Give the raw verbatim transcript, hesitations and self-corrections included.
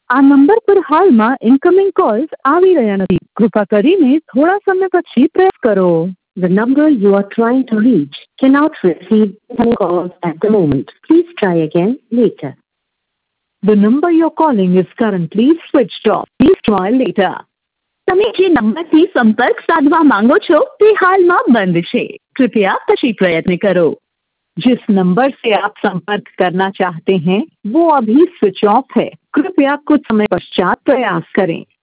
આ નંબર પર હાલમાં ઇન્કમિંગ કોલ્સ આવી રહ્યા નથી. કૃપા કરીને થોડા સમય પછી પ્રયાસ કરો. The number you are trying to reach cannot receive any calls at the moment. Please try again later. The number you're calling is currently switched off. Please try later. તમે જે નંબરથી સંપર્ક સાધવા માંગો છો તે હાલમાં બંધ છે. कृपया પછી પ્રયત્ન करो. जिस नंबर से आप संपर्क करना चाहते हैं वो अभी स्विच ऑफ है. कृपया कुछ समय पश्चात प्रयास करें.